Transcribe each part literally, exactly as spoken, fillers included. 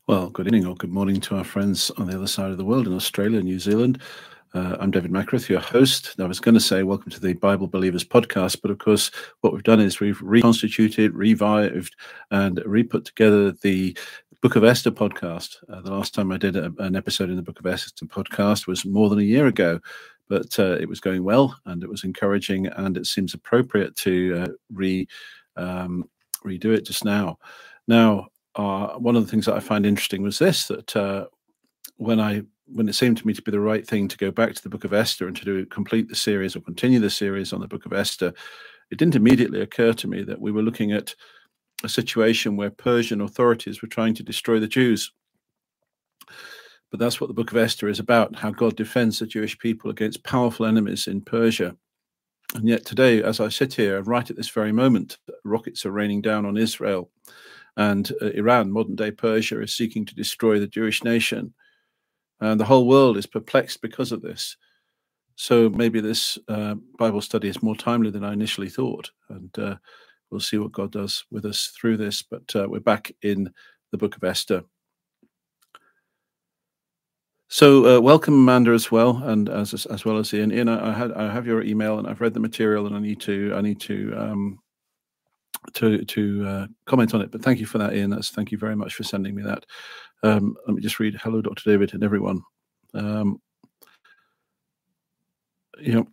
Well, good evening or good morning to our friends on the other side of the world in Australia and New Zealand. Uh, I'm David Mackreth, your host. Now, I was going to say welcome to the Bible Believers podcast, but of course, what we've done is we've reconstituted, revived, and re-put together the Book of Esther podcast. Uh, the last time I did a, an episode in the Book of Esther podcast was more than a year ago, but uh, it was going well and it was encouraging, and it seems appropriate to uh, re um, redo it just now. Now, uh, one of the things that I find interesting was this: that uh, when I when it seemed to me to be the right thing to go back to the Book of Esther and to do complete the series or continue the series on the Book of Esther, it didn't immediately occur to me that we were looking at a situation where Persian authorities were trying to destroy the Jews. But that's what the Book of Esther is about, how God defends the Jewish people against powerful enemies in Persia. And yet today, as I sit here, right at this very moment, rockets are raining down on Israel, and uh, Iran, modern-day Persia, is seeking to destroy the Jewish nation. And the whole world is perplexed because of this. So maybe this uh, Bible study is more timely than I initially thought. And uh, we'll see what God does with us through this. But uh, we're back in the Book of Esther. So uh, welcome, Amanda, as well, and as as well as Ian. Ian, I, I had I have your email, and I've read the material, and I need to I need to um, to to uh, comment on it. But thank you for that, Ian. That's thank you very much for sending me that. Um, let me just read. Hello, Doctor David, and everyone. Um, you know,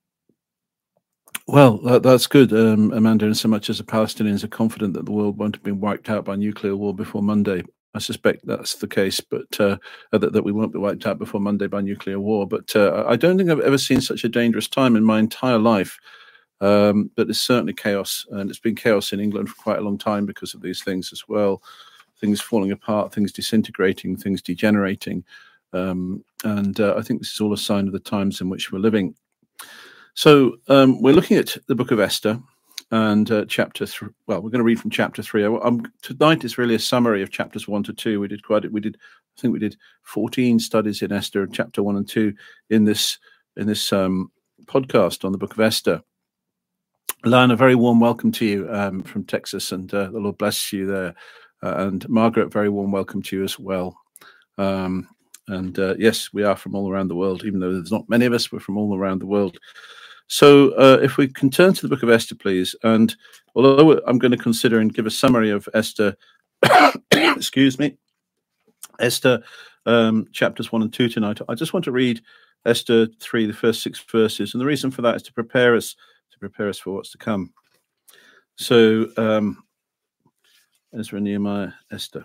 well, that, that's good, um, Amanda. In so much as the Palestinians are confident that the world won't have been wiped out by nuclear war before Monday. I suspect that's the case, but uh, that, that we won't be wiped out before Monday by nuclear war. But uh, I don't think I've ever seen such a dangerous time in my entire life. Um, but it's certainly chaos, and it's been chaos in England for quite a long time because of these things as well. Things falling apart, things disintegrating, things degenerating. Um, and uh, I think this is all a sign of the times in which we're living. So um, we're looking at the Book of Esther. And uh, chapter three. Well, we're going to read from chapter three. I, I'm, tonight is really a summary of chapters one to two. We did quite. We did. I think we did fourteen studies in Esther, chapter one and two, in this in this um, podcast on the Book of Esther. Lan, a very warm welcome to you um, from Texas, and uh, the Lord bless you there. Uh, and Margaret, very warm welcome to you as well. Um, and uh, yes, we are from all around the world, even though there's not many of us. We're from all around the world. So uh, if we can turn to the Book of Esther, please. And although I'm going to consider and give a summary of Esther, excuse me, Esther um, chapters one and two tonight, I just want to read Esther three, the first six verses. And the reason for that is to prepare us, to prepare us for what's to come. So um, Ezra, Nehemiah, Esther.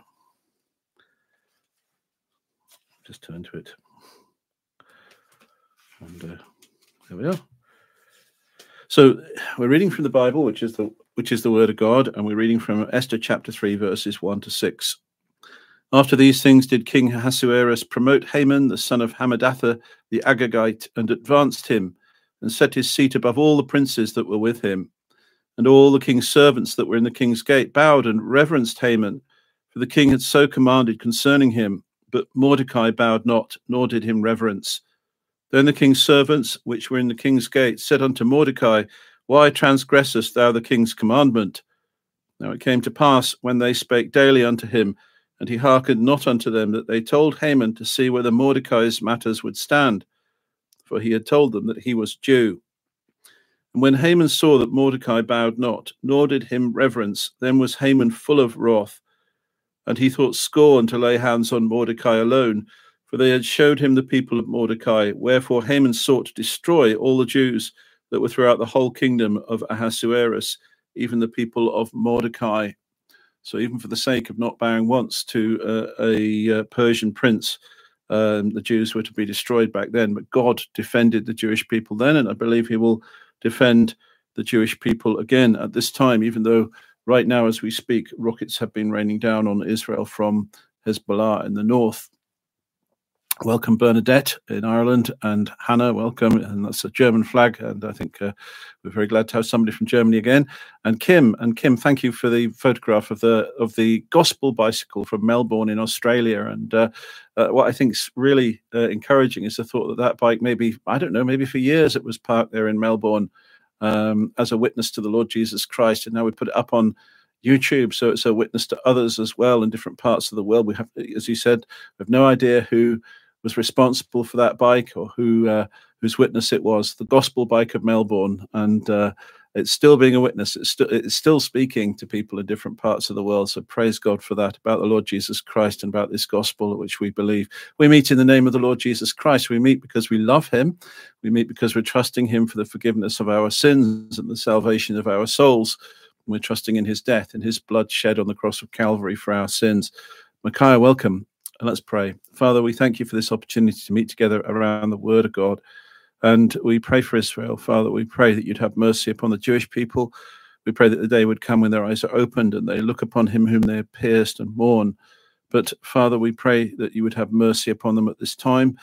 Just turn to it. And uh, there we are. So we're reading from the Bible, which is the which is the Word of God, and we're reading from Esther chapter three, verses one to six. After these things did King Ahasuerus promote Haman, the son of Hammedatha, the Agagite, and advanced him, and set his seat above all the princes that were with him. And all the king's servants that were in the king's gate bowed and reverenced Haman, for the king had so commanded concerning him. But Mordecai bowed not, nor did him reverence. Then the king's servants, which were in the king's gate, said unto Mordecai, Why transgressest thou the king's commandment? Now it came to pass, when they spake daily unto him, and he hearkened not unto them, that they told Haman to see whether Mordecai's matters would stand, for he had told them that he was Jew. And when Haman saw that Mordecai bowed not, nor did him reverence, then was Haman full of wrath, and he thought scorn to lay hands on Mordecai alone, for they had showed him the people of Mordecai. Wherefore Haman sought to destroy all the Jews that were throughout the whole kingdom of Ahasuerus, even the people of Mordecai. So even for the sake of not bowing once to uh, a uh, Persian prince, um, the Jews were to be destroyed back then. But God defended the Jewish people then, and I believe he will defend the Jewish people again at this time, even though right now as we speak, rockets have been raining down on Israel from Hezbollah in the north. Welcome, Bernadette in Ireland, and Hannah, welcome. And that's a German flag, and I think uh, we're very glad to have somebody from Germany again. And Kim, and Kim, thank you for the photograph of the of the gospel bicycle from Melbourne in Australia. And uh, uh, what I think is really uh, encouraging is the thought that that bike, maybe I don't know, maybe for years it was parked there in Melbourne um, as a witness to the Lord Jesus Christ, and now we put it up on YouTube, so it's a witness to others as well in different parts of the world. We have, as you said, we have no idea who was responsible for that bike or who uh, whose witness it was. The Gospel Bike of Melbourne, and uh, it's still being a witness. It's still it's still speaking to people in different parts of the world. So praise God for that, about the Lord Jesus Christ and about this gospel which we believe. We meet in the name of the Lord Jesus Christ. We meet because we love him. We meet because we're trusting him for the forgiveness of our sins and the salvation of our souls. We're trusting in his death and his blood shed on the cross of Calvary for our sins. Micaiah, welcome. And let's pray. Father, we thank you for this opportunity to meet together around the word of God. And we pray for Israel. Father, we pray that you'd have mercy upon the Jewish people. We pray that the day would come when their eyes are opened and they look upon him whom they have pierced and mourn. But Father, we pray that you would have mercy upon them at this time.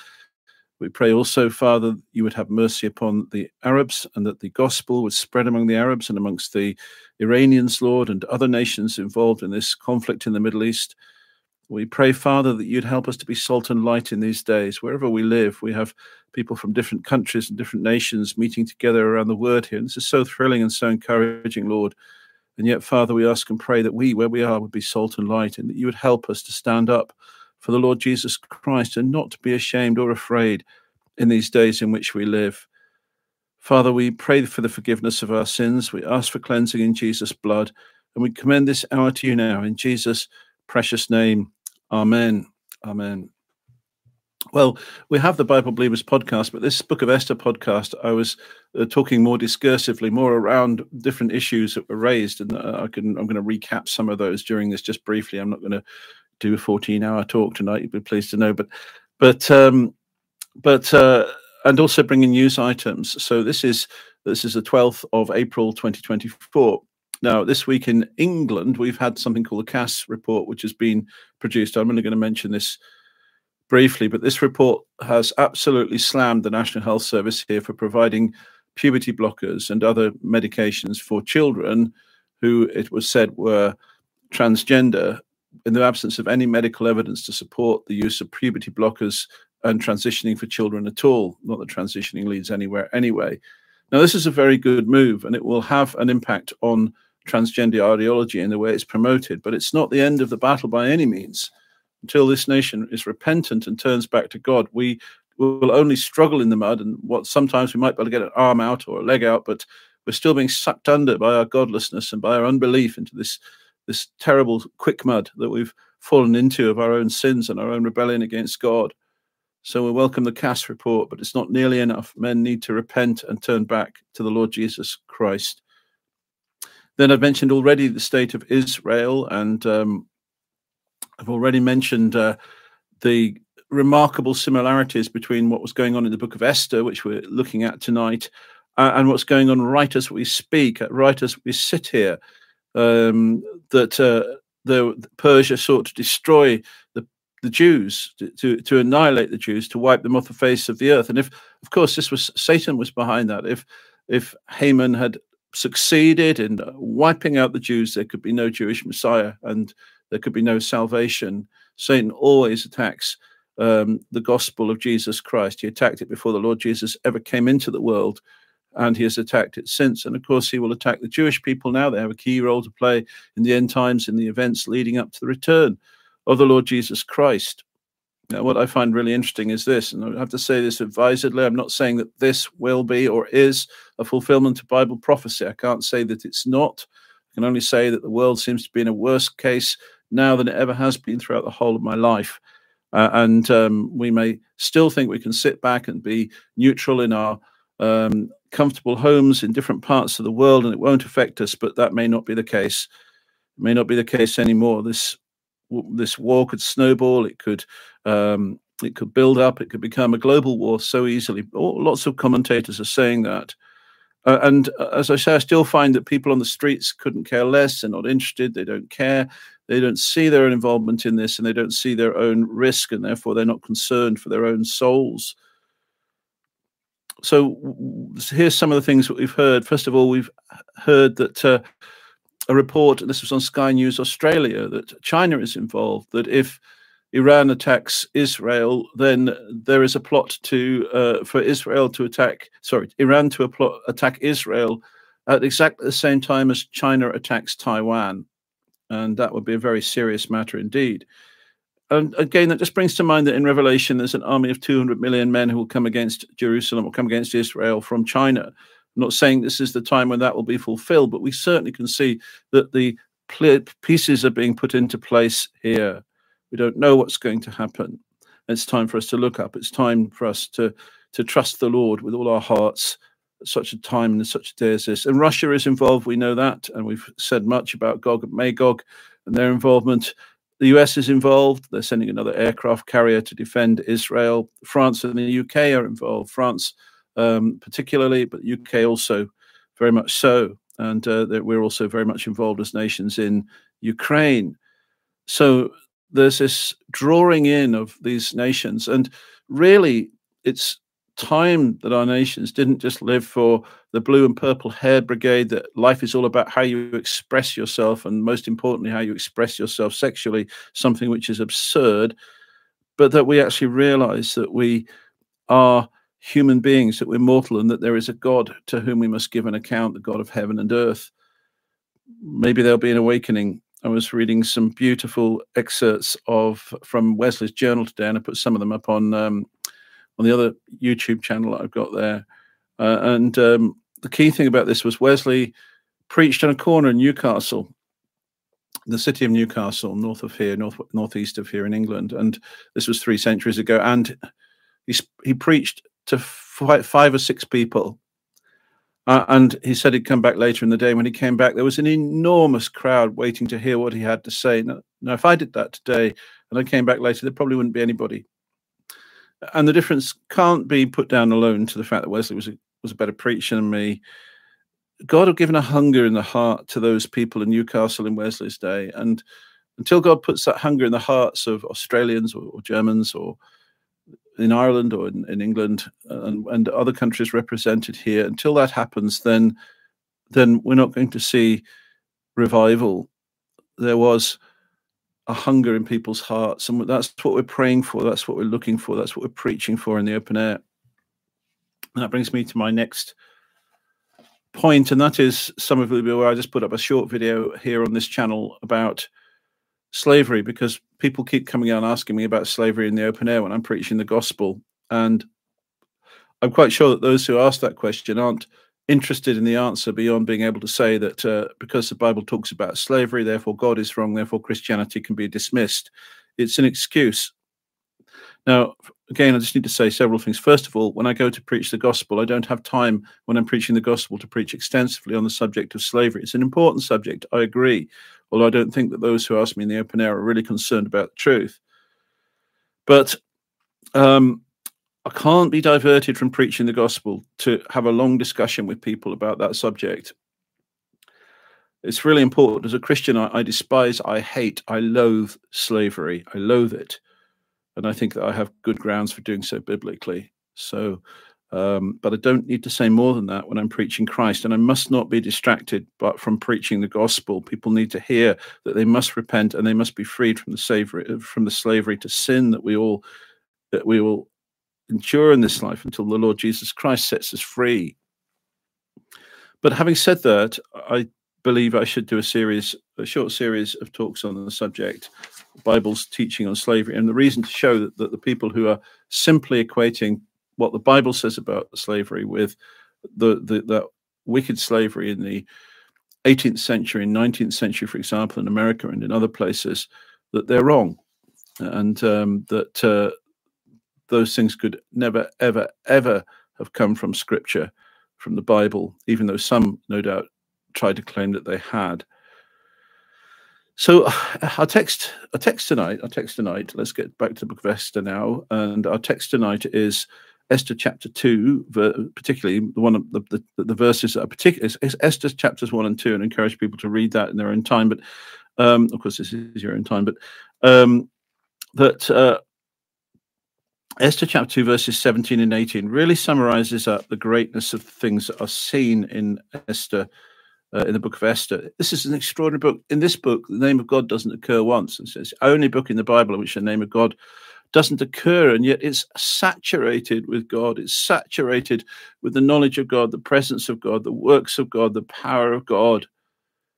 We pray also, Father, you would have mercy upon the Arabs and that the gospel would spread among the Arabs and amongst the Iranians, Lord, and other nations involved in this conflict in the Middle East. We pray, Father, that you'd help us to be salt and light in these days. Wherever we live, we have people from different countries and different nations meeting together around the word here. And this is so thrilling and so encouraging, Lord. And yet, Father, we ask and pray that we, where we are, would be salt and light, and that you would help us to stand up for the Lord Jesus Christ and not to be ashamed or afraid in these days in which we live. Father, we pray for the forgiveness of our sins. We ask for cleansing in Jesus' blood, and we commend this hour to you now in Jesus' precious name. Amen. Amen. Well, we have the Bible Believers podcast, but this Book of Esther podcast, I was uh, talking more discursively, more around different issues that were raised, and uh, I can, I'm going to recap some of those during this just briefly. I'm not going to do a fourteen-hour talk tonight. You'd be pleased to know, but, but, um, but, uh, and also bringing news items. So this is this is the twelfth of April, twenty twenty-four. Now, this week in England, we've had something called the C A S report, which has been produced. I'm only going to mention this briefly, but this report has absolutely slammed the National Health Service here for providing puberty blockers and other medications for children who it was said were transgender in the absence of any medical evidence to support the use of puberty blockers and transitioning for children at all. Not that transitioning leads anywhere anyway. Now, this is a very good move, and it will have an impact on transgender ideology in the way it's promoted, but it's not the end of the battle by any means. Until this nation is repentant and turns back to God, we will only struggle in the mud, and what sometimes we might be able to get an arm out or a leg out, but we're still being sucked under by our godlessness and by our unbelief into this, this terrible quick mud that we've fallen into of our own sins and our own rebellion against God. So we welcome the C A S report, but it's not nearly enough. Men need to repent and turn back to the Lord Jesus Christ. Then I've mentioned already the state of Israel, and um, I've already mentioned uh, the remarkable similarities between what was going on in the book of Esther, which we're looking at tonight, uh, and what's going on right as we speak, right as we sit here, um, that uh, the Persia sought to destroy the the Jews, to, to to annihilate the Jews, to wipe them off the face of the earth. And if, of course, this was Satan was behind that. If if Haman had succeeded in wiping out the Jews, there could be no Jewish Messiah and there could be no salvation. Satan always attacks um, the gospel of Jesus Christ. He attacked it before the Lord Jesus ever came into the world, and he has attacked it since. And of course, he will attack the Jewish people now. They have a key role to play in the end times, in the events leading up to the return of the Lord Jesus Christ. Now, what I find really interesting is this, and I have to say this advisedly, I'm not saying that this will be or is a fulfillment of Bible prophecy. I can't say that it's not. I can only say that the world seems to be in a worse case now than it ever has been throughout the whole of my life. Uh, and um, we may still think we can sit back and be neutral in our um, comfortable homes in different parts of the world and it won't affect us, but that may not be the case. It may not be the case anymore. This This war could snowball. It could, um, it could build up. It could become a global war so easily. Lots of commentators are saying that. Uh, and uh, as I say, I still find that people on the streets couldn't care less. They're not interested. They don't care. They don't see their own involvement in this, and they don't see their own risk, and therefore they're not concerned for their own souls. So here's some of the things that we've heard. First of all, we've heard that uh, a report, and this was on Sky News Australia, that China is involved, that if Iran attacks Israel, then there is a plot to uh, for Israel to attack, sorry, Iran to a plot, attack Israel at exactly the same time as China attacks Taiwan. and that would be a very serious matter indeed. And again, that just brings to mind that in Revelation, there's an army of two hundred million men who will come against Jerusalem, will come against Israel from China. I'm not saying this is the time when that will be fulfilled, but we certainly can see that the pieces are being put into place here. We don't know what's going to happen. It's time for us to look up. It's time for us to, to trust the Lord with all our hearts at such a time and such a day as this. And Russia is involved, we know that, and we've said much about Gog and Magog and their involvement. The U S is involved. They're sending another aircraft carrier to defend Israel. France and the U K are involved. France um, particularly, but the U K also very much so. And uh, we're also very much involved as nations in Ukraine. So there's this drawing in of these nations. And really, it's time that our nations didn't just live for the blue and purple hair brigade, that life is all about how you express yourself, and most importantly, how you express yourself sexually, something which is absurd, but that we actually realize that we are human beings, that we're mortal, and that there is a God to whom we must give an account, the God of heaven and earth. Maybe there'll be an awakening. I was reading some beautiful excerpts of from Wesley's journal today, and I put some of them up on um, on the other YouTube channel that I've got there. Uh, and um, the key thing about this was Wesley preached on a corner in Newcastle, the city of Newcastle, north of here, north northeast of here in England. And this was three centuries ago. And he he preached to five, five or six people. Uh, and he said he'd come back later in the day. When he came back, there was an enormous crowd waiting to hear what he had to say. Now, now if I did that today and I came back later, there probably wouldn't be anybody. And the difference can't be put down alone to the fact that Wesley was a, was a better preacher than me. God had given a hunger in the heart to those people in Newcastle in Wesley's day. And until God puts that hunger in the hearts of Australians or, or Germans or in Ireland or in, in England and, and other countries represented here, until that happens, then, then we're not going to see revival. There was a hunger in people's hearts, and that's what we're praying for. That's what we're looking for. That's what we're preaching for in the open air. And that brings me to my next point, and that is some of the where I just put up a short video here on this channel about slavery, because people keep coming out and asking me about slavery in the open air when I'm preaching the gospel. And I'm quite sure that those who ask that question aren't interested in the answer beyond being able to say that uh, because the Bible talks about slavery, therefore God is wrong, therefore Christianity can be dismissed. It's an excuse. Now, again, I just need to say several things. First of all, when I go to preach the gospel, I don't have time when I'm preaching the gospel to preach extensively on the subject of slavery. It's an important subject, I agree, although I don't think that those who ask me in the open air are really concerned about the truth. But um, I can't be diverted from preaching the gospel to have a long discussion with people about that subject. It's really important. As a Christian, I, I despise, I hate, I loathe slavery. I loathe it. And I think that I have good grounds for doing so biblically. So, um, but I don't need to say more than that when I'm preaching Christ. And I must not be distracted but from preaching the gospel. People need to hear that they must repent and they must be freed from the slavery, from the slavery to sin that we all that we will endure in this life until the Lord Jesus Christ sets us free. But having said that, I believe I should do a series, a short series of talks on the subject, Bible's teaching on slavery. And the reason to show that, that the people who are simply equating what the Bible says about slavery with the, the, the wicked slavery in the eighteenth century and nineteenth century, for example, in America and in other places, that they're wrong. And um, that uh, those things could never, ever, ever have come from Scripture, from the Bible, even though some, no doubt, tried to claim that they had. So our text, our text tonight, our text tonight, let's get back to the book of Esther now. And our text tonight is Esther chapter two, particularly the one of the, the, the verses that are particular is Esther chapters one and two, and encourage people to read that in their own time. But um, of course, this is your own time, but um, that uh, Esther chapter two, verses seventeen and eighteen really summarizes up the greatness of things that are seen in Esther. Uh, in the book of Esther. This is an extraordinary book. In this book, the name of God doesn't occur once. It's the only book in the Bible in which the name of God doesn't occur, and yet it's saturated with God. It's saturated with the knowledge of God, the presence of God, the works of God, the power of God.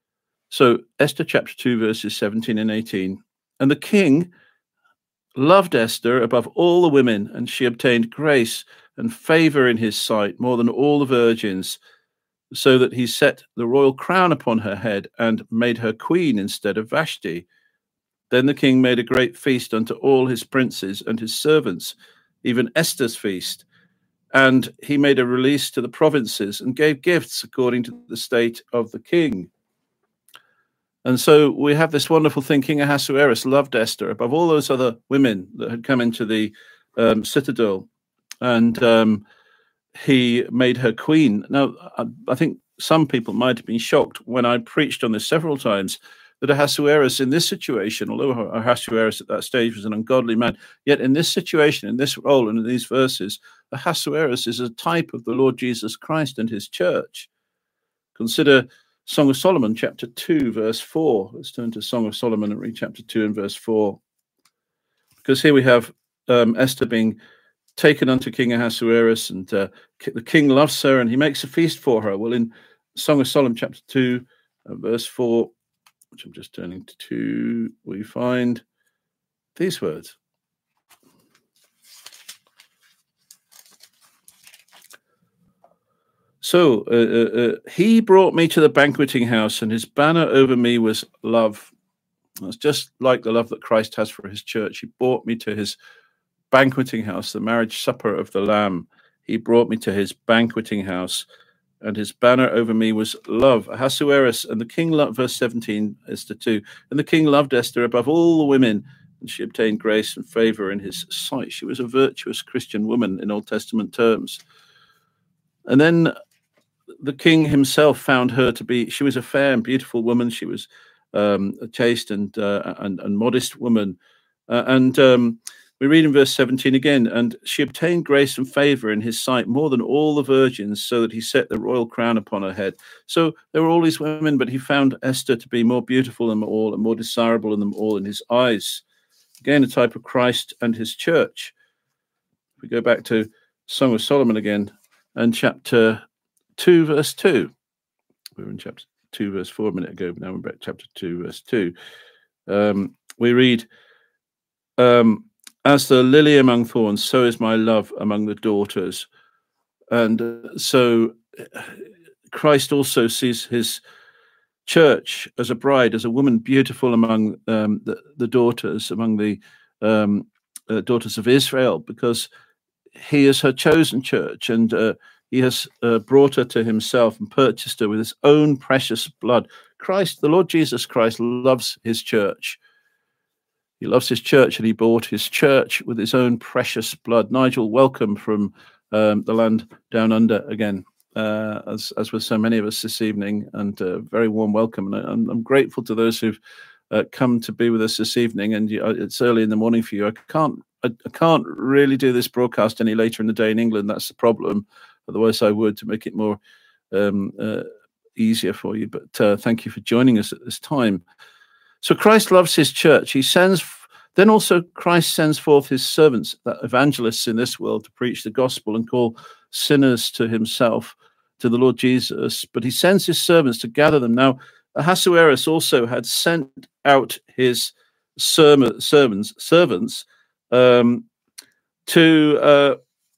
So Esther chapter two, verses seventeen and eighteen. And the king loved Esther above all the women, and she obtained grace and favor in his sight more than all the virgins, so that he set the royal crown upon her head and made her queen instead of Vashti. Then the king made a great feast unto all his princes and his servants, even Esther's feast. And he made a release to the provinces and gave gifts according to the state of the king. And so we have this wonderful thing. King Ahasuerus loved Esther above all those other women that had come into the um, citadel. And um, he made her queen. Now, I, I think some people might have been shocked when I preached on this several times, that Ahasuerus in this situation, although Ahasuerus at that stage was an ungodly man, yet in this situation, in this role, and in these verses, Ahasuerus is a type of the Lord Jesus Christ and his church. Consider Song of Solomon, chapter two, verse four. Let's turn to Song of Solomon and read chapter two and verse four. Because here we have um, Esther being taken unto King Ahasuerus, and uh, the king loves her, and he makes a feast for her. Well, in Song of Solomon, chapter two, uh, verse four, which I'm just turning to two, we find these words. So uh, uh, uh, he brought me to the banqueting house, and his banner over me was love. That's just like the love that Christ has for his church. He brought me to his banqueting house, the marriage supper of the Lamb. He brought me to his banqueting house, and his banner over me was love. Ahasuerus, and the king loved, verse seventeen, Esther two, and the king loved Esther above all the women, and she obtained grace and favor in his sight. She was a virtuous Christian woman in Old Testament terms. And then the king himself found her to be, she was a fair and beautiful woman. She was um, a chaste and, uh, and, and modest woman. Uh, and um, we read in verse seventeen again, and she obtained grace and favor in his sight more than all the virgins, so that he set the royal crown upon her head. So there were all these women, but he found Esther to be more beautiful than them all and more desirable than them all in his eyes. Again, a type of Christ and his church. We go back to Song of Solomon again, and chapter two, verse two. We were in chapter two, verse four a minute ago, but now we're back to chapter two, verse two. Um, we read, um, as the lily among thorns, so is my love among the daughters. And uh, so Christ also sees his church as a bride, as a woman beautiful among um, the, the daughters, among the um, uh, daughters of Israel, because he is her chosen church, and uh, he has uh, brought her to himself and purchased her with his own precious blood. Christ, the Lord Jesus Christ, loves his church. He loves his church, and he bought his church with his own precious blood. Nigel, welcome from um, the land down under again, uh, as as with so many of us this evening, and a very warm welcome. And I'm, I'm grateful to those who've uh, come to be with us this evening. And you, it's early in the morning for you. I can't I, I can't really do this broadcast any later in the day in England. That's the problem. Otherwise, I would, to make it more um, uh, easier for you. But uh, thank you for joining us at this time. So Christ loves his church. He sends, then also Christ sends forth his servants, that evangelists in this world, to preach the gospel and call sinners to himself, to the Lord Jesus. But he sends his servants to gather them. Now, Ahasuerus also had sent out his sermon, servants, servants um, to uh,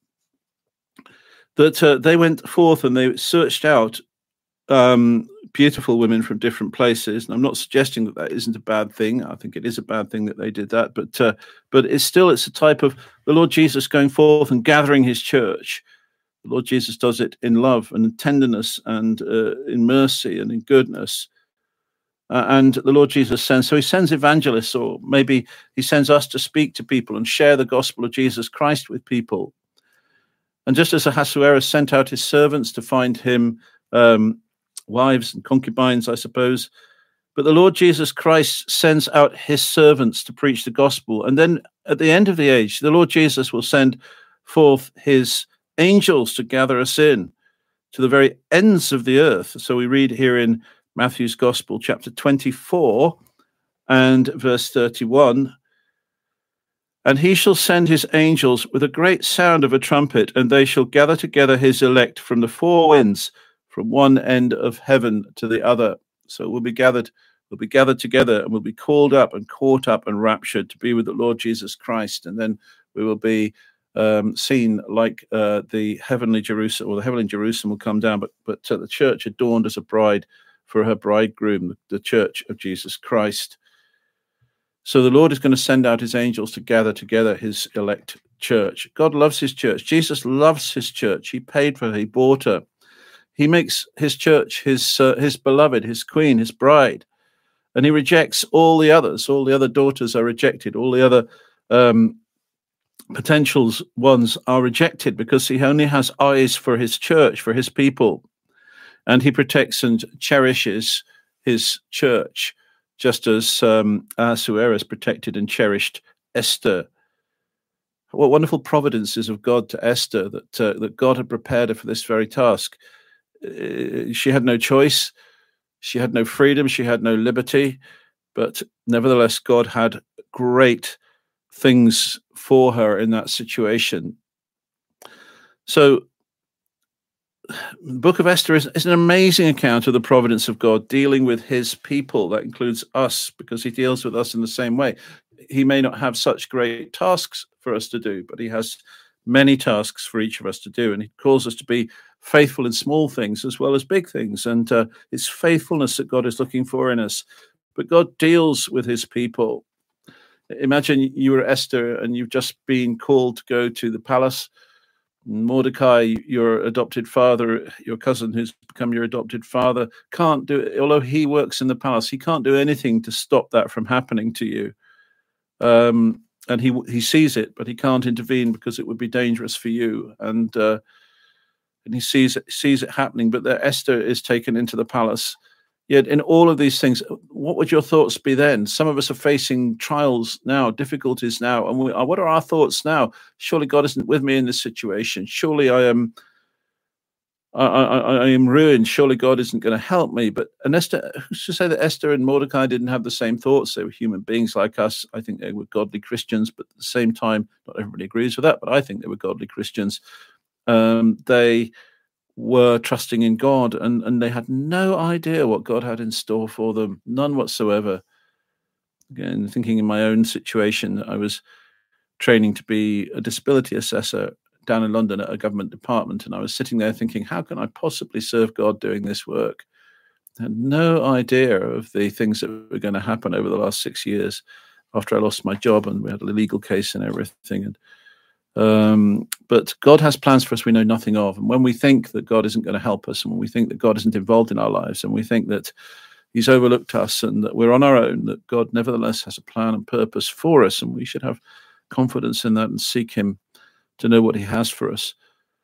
that uh, they went forth and they searched out um, beautiful women from different places. And I'm not suggesting that that isn't a bad thing. I think it is a bad thing that they did that. But uh, but it's still, it's a type of the Lord Jesus going forth and gathering his church. The Lord Jesus does it in love and in tenderness and uh, in mercy and in goodness. Uh, and the Lord Jesus sends, so he sends evangelists, or maybe he sends us to speak to people and share the gospel of Jesus Christ with people. And just as Ahasuerus sent out his servants to find him um, wives and concubines, I suppose, but the Lord Jesus Christ sends out his servants to preach the gospel. And then at the end of the age, the Lord Jesus will send forth his angels to gather us in to the very ends of the earth. So we read here in Matthew's Gospel, chapter twenty-four and verse thirty-one, and he shall send his angels with a great sound of a trumpet, and they shall gather together his elect from the four winds, from one end of heaven to the other. So we'll be gathered, we'll be gathered together, and we'll be called up and caught up and raptured to be with the Lord Jesus Christ. And then we will be um, seen like uh, the heavenly Jerusalem, or the heavenly Jerusalem will come down, but but uh, the church adorned as a bride for her bridegroom, the church of Jesus Christ. So the Lord is going to send out his angels to gather together his elect church. God loves his church. Jesus loves his church. He paid for her. He bought her. He makes his church his uh, his beloved, his queen, his bride. And he rejects all the others. All the other daughters are rejected. All the other um, potential ones are rejected because he only has eyes for his church, for his people. And he protects and cherishes his church, just as um, Ahasuerus protected and cherished Esther. What wonderful providences of God to Esther, that uh, that God had prepared her for this very task. Uh, she had no choice. She had no freedom. She had no liberty. But nevertheless, God had great things for her in that situation. So the book of Esther is, is an amazing account of the providence of God dealing with his people. That includes us, because he deals with us in the same way. He may not have such great tasks for us to do, but he has many tasks for each of us to do. And he calls us to be faithful in small things as well as big things. And uh, it's faithfulness that God is looking for in us. But God deals with his people. Imagine you were Esther and you've just been called to go to the palace. Mordecai, your adopted father, your cousin who's become your adopted father, can't do it. Although he works in the palace, he can't do anything to stop that from happening to you. Um, and he he sees it, but he can't intervene because it would be dangerous for you. And uh, and he sees it, sees it happening. But there, Esther is taken into the palace. Yet in all of these things, what would your thoughts be then? Some of us are facing trials now, difficulties now. And we, what are our thoughts now? Surely God isn't with me in this situation. Surely I am I, I, I am ruined. Surely God isn't going to help me. But and Esther, who's to say that Esther and Mordecai didn't have the same thoughts? They were human beings like us. I think they were godly Christians, but at the same time, not everybody agrees with that, but I think they were godly Christians. Um, they were trusting in God, and, and they had no idea what God had in store for them, none whatsoever. Again, thinking in my own situation, I was training to be a disability assessor down in London at a government department, and I was sitting there thinking, how can I possibly serve God doing this work? I had no idea of the things that were going to happen over the last six years after I lost my job, and we had a legal case and everything. And Um, but God has plans for us we know nothing of. And when we think that God isn't going to help us, and when we think that God isn't involved in our lives, and we think that he's overlooked us and that we're on our own, that God nevertheless has a plan and purpose for us, and we should have confidence in that and seek him to know what he has for us.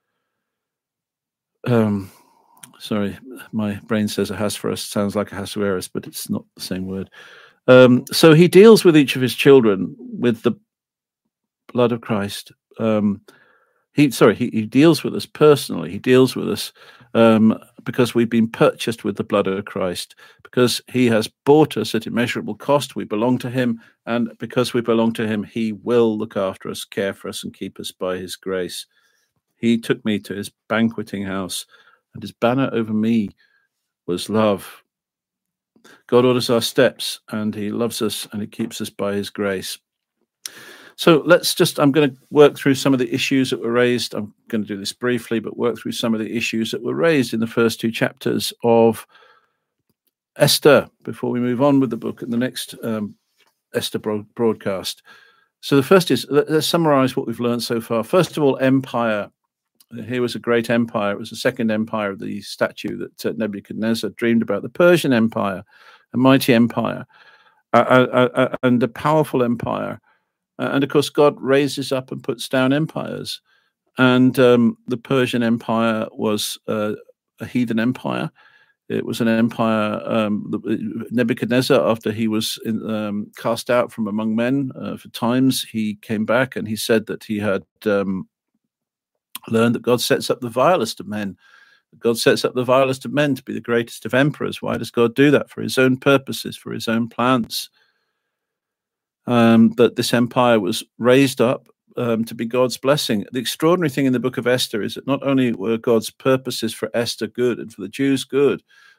Um, sorry, my brain says it has for us. Sounds like a Ahasuerus, but it's not the same word. Um, so he deals with each of his children with the blood of Christ. Um, he, sorry, he, he deals with us personally. He deals with us um, because we've been purchased with the blood of Christ, because he has bought us at immeasurable cost. We belong to him, and because we belong to him, he will look after us, care for us, and keep us by his grace. He took me to his banqueting house, and his banner over me was love. God orders our steps, and he loves us, and he keeps us by his grace. So let's just, I'm going to work through some of the issues that were raised. I'm going to do this briefly, but work through some of the issues that were raised in the first two chapters of Esther before we move on with the book in the next um, Esther broad- broadcast. So the first is, let's summarize what we've learned so far. First of all, empire. Here was a great empire. It was the second empire of the statue that uh, Nebuchadnezzar dreamed about, the Persian Empire, a mighty empire, uh, uh, uh, and a powerful empire. Uh, and of course, God raises up and puts down empires. And um, the Persian Empire was uh, a heathen empire. It was an empire, um, Nebuchadnezzar, after he was in, um, cast out from among men uh, for times, he came back and he said that he had um, learned that God sets up the vilest of men. God sets up the vilest of men to be the greatest of emperors. Why does God do that? For his own purposes, for his own plans. Um, but this empire was raised up um, to be God's blessing. The extraordinary thing in the book of Esther is that not only were God's purposes for Esther good and for the Jews good,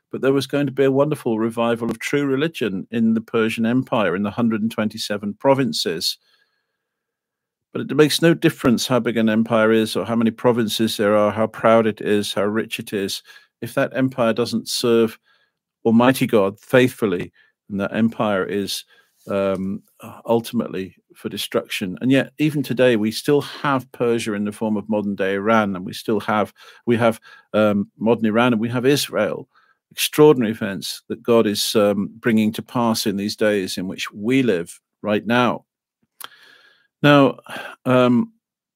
but there was going to be a wonderful revival of true religion in the Persian Empire, in the one hundred twenty-seven provinces. But it makes no difference how big an empire is or how many provinces there are, how proud it is, how rich it is. If that empire doesn't serve Almighty God faithfully, and that empire is um, ultimately for destruction. And yet, even today, we still have Persia in the form of modern-day Iran, and we still have we have um, modern Iran, and we have Israel. Extraordinary events that God is um, bringing to pass in these days in which we live right now. Now, um,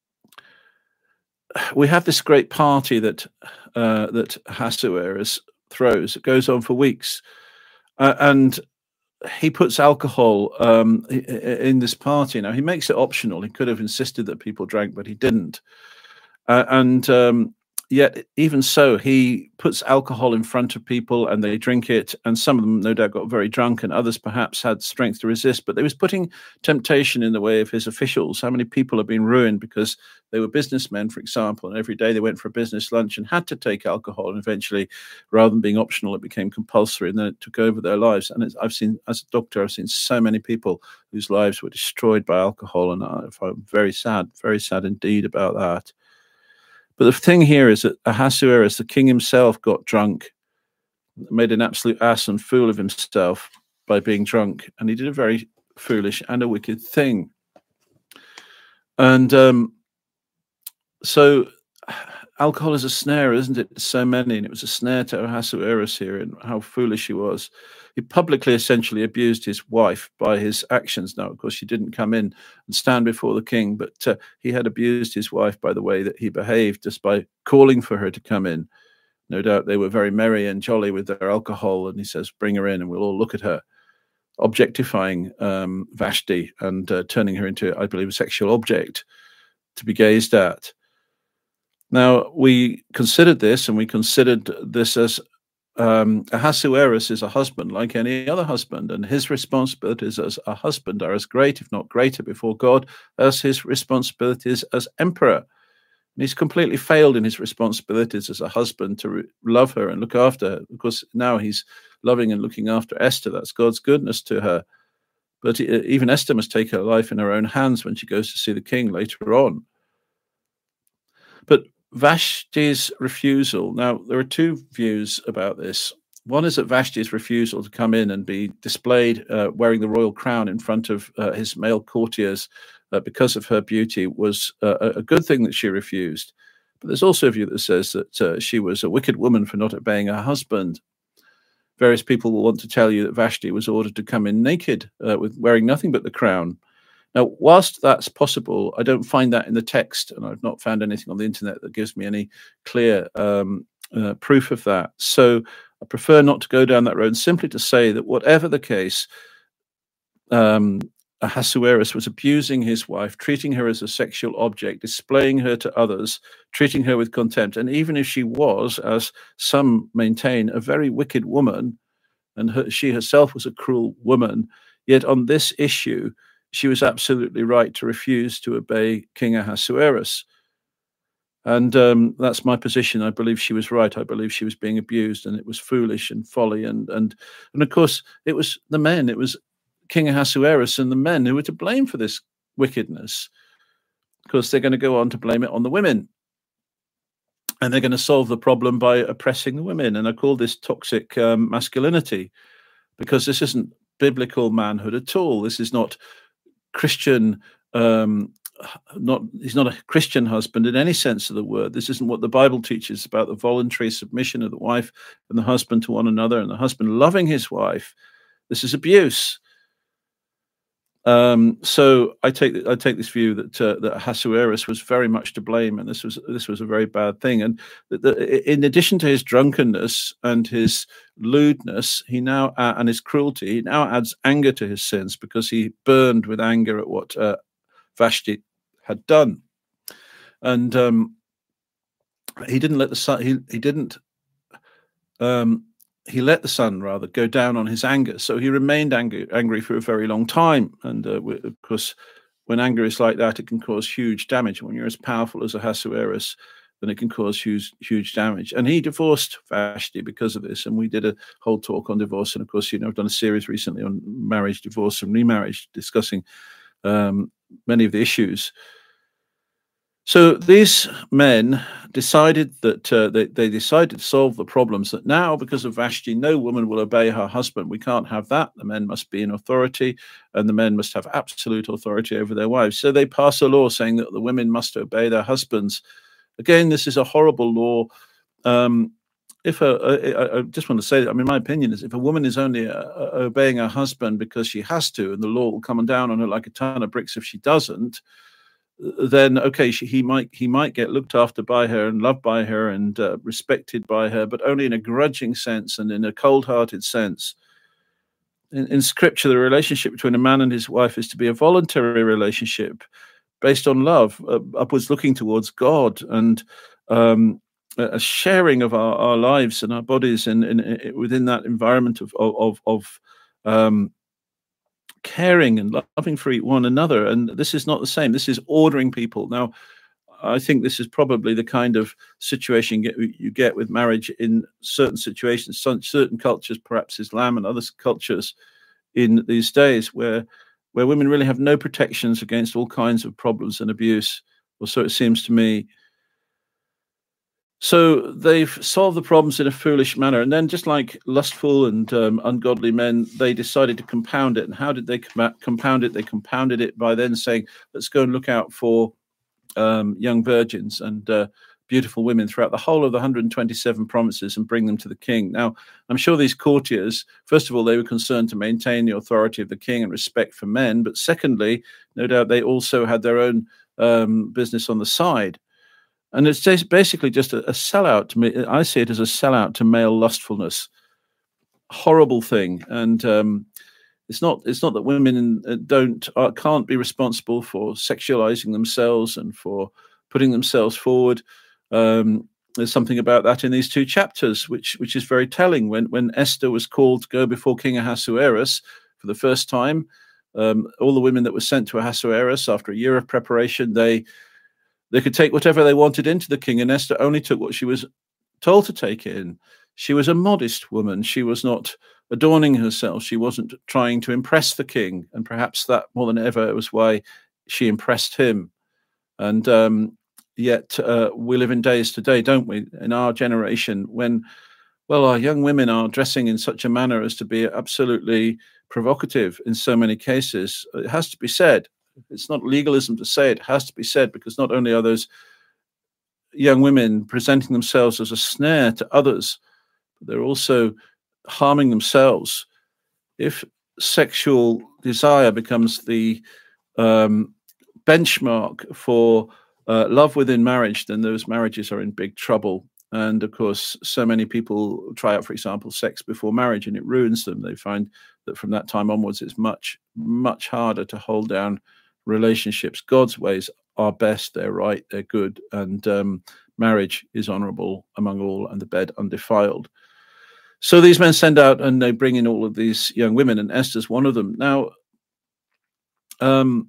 we have this great party that uh, that Ahasuerus throws. It goes on for weeks, uh, and he puts alcohol um, in this party. Now, he makes it optional. He could have insisted that people drank, but he didn't. Uh, and um, yet, even so, he puts alcohol in front of people and they drink it. And some of them, no doubt, got very drunk, and others perhaps had strength to resist. But they was putting temptation in the way of his officials. How many people have been ruined because they were businessmen, for example, and every day they went for a business lunch and had to take alcohol. And eventually, rather than being optional, it became compulsory, and then it took over their lives. And it's, I've seen, as a doctor, I've seen so many people whose lives were destroyed by alcohol. And I, I'm very sad, very sad indeed about that. But the thing here is that Ahasuerus, the king himself, got drunk, made an absolute ass and fool of himself by being drunk. And he did a very foolish and a wicked thing. And um, so alcohol is a snare, isn't it? So many. And it was a snare to Ahasuerus here, and how foolish he was. He publicly essentially abused his wife by his actions. Now, of course, she didn't come in and stand before the king, but uh, he had abused his wife by the way that he behaved, just by calling for her to come in. No doubt they were very merry and jolly with their alcohol, and he says, bring her in and we'll all look at her, objectifying um, Vashti and uh, turning her into, I believe, a sexual object to be gazed at. Now, we considered this, and we considered this as Um, Ahasuerus is a husband like any other husband, and his responsibilities as a husband are as great, if not greater, before God as his responsibilities as emperor. And he's completely failed in his responsibilities as a husband to re- love her and look after her. Of course, now he's loving and looking after Esther. That's God's goodness to her. But even Esther must take her life in her own hands when she goes to see the king later on. But Vashti's refusal. Now, there are two views about this. One is that Vashti's refusal to come in and be displayed uh, wearing the royal crown in front of uh, his male courtiers uh, because of her beauty was uh, a good thing that she refused. But there's also a view that says that uh, she was a wicked woman for not obeying her husband. Various people will want to tell you that Vashti was ordered to come in naked, uh, with wearing nothing but the crown. Now, whilst that's possible, I don't find that in the text, and I've not found anything on the internet that gives me any clear um, uh, proof of that. So I prefer not to go down that road, simply to say that whatever the case, um, Ahasuerus was abusing his wife, treating her as a sexual object, displaying her to others, treating her with contempt. And even if she was, as some maintain, a very wicked woman, and her, she herself was a cruel woman, yet on this issue, she was absolutely right to refuse to obey King Ahasuerus. And um, that's my position. I believe she was right. I believe she was being abused, and it was foolish and folly. And and and of course, it was the men, it was King Ahasuerus and the men who were to blame for this wickedness. Of course, they're going to go on to blame it on the women. And they're going to solve the problem by oppressing the women. And I call this toxic um, masculinity, because this isn't biblical manhood at all. This is not Christian, um, not he's not a Christian husband in any sense of the word. This isn't what the Bible teaches about the voluntary submission of the wife and the husband to one another, and the husband loving his wife. This is abuse. Um, so I take I take this view that uh, that Ahasuerus was very much to blame, and this was this was a very bad thing. And the, the, in addition to his drunkenness and his lewdness, he now uh, and his cruelty, he now adds anger to his sins, because he burned with anger at what uh, Vashti had done, and um, he didn't let the sun. He he didn't. Um, He let the sun rather go down on his anger. So he remained angry, angry for a very long time. And uh, of course, when anger is like that, it can cause huge damage. When you're as powerful as Ahasuerus, and it can cause huge, huge damage. And he divorced Vashti because of this. And we did a whole talk on divorce. And of course, you know, I've done a series recently on marriage, divorce, and remarriage, discussing um, many of the issues. So these men decided that uh, they, they decided to solve the problems, that now, because of Vashti, no woman will obey her husband. We can't have that. The men must be in authority, and the men must have absolute authority over their wives. So they pass a law saying that the women must obey their husbands. Again, this is a horrible law. Um, if a, a, I just want to say, I mean, my opinion is, if a woman is only uh, obeying her husband because she has to, and the law will come down on her like a ton of bricks if she doesn't, then okay, she, he might he might get looked after by her and loved by her and uh, respected by her, but only in a grudging sense and in a cold-hearted sense. In, in Scripture, the relationship between a man and his wife is to be a voluntary relationship based on love, uh, upwards looking towards God, and um, a sharing of our, our lives and our bodies in, in, in within that environment of of of um, caring and loving for one another. And this is not the same. This is ordering people. Now, I think this is probably the kind of situation you get with marriage in certain situations, certain cultures, perhaps Islam and other cultures in these days, where where women really have no protections against all kinds of problems and abuse, or so it seems to me. So they've solved the problems in a foolish manner. And then, just like lustful and um, ungodly men, they decided to compound it. And how did they com- compound it? They compounded it by then saying, let's go and look out for um, young virgins and uh, beautiful women throughout the whole of the one hundred twenty-seven provinces and bring them to the king. Now, I'm sure these courtiers, first of all, they were concerned to maintain the authority of the king and respect for men. But secondly, no doubt they also had their own um, business on the side. And it's just basically just a, a sellout to me. I see it as a sellout to male lustfulness. Horrible thing. And um, it's not it's not that women don't uh, can't be responsible for sexualizing themselves and for putting themselves forward. Um, there's something about that in these two chapters, which which is very telling. When when Esther was called to go before King Ahasuerus for the first time, um, all the women that were sent to Ahasuerus after a year of preparation, they They could take whatever they wanted into the king, and Esther only took what she was told to take in. She was a modest woman. She was not adorning herself. She wasn't trying to impress the king, and perhaps that more than ever was why she impressed him. And um, yet uh, we live in days today, don't we, in our generation, when, well, our young women are dressing in such a manner as to be absolutely provocative in so many cases. It has to be said. It's not legalism to say it. It has to be said, because not only are those young women presenting themselves as a snare to others, but they're also harming themselves. If sexual desire becomes the um, benchmark for uh, love within marriage, then those marriages are in big trouble. And of course, so many people try out, for example, sex before marriage, and it ruins them. They find that from that time onwards, it's much, much harder to hold down relationships. God's ways are best, they're right, they're good, and um, marriage is honorable among all, and the bed undefiled. So these men send out and they bring in all of these young women, and Esther's one of them. Now, um,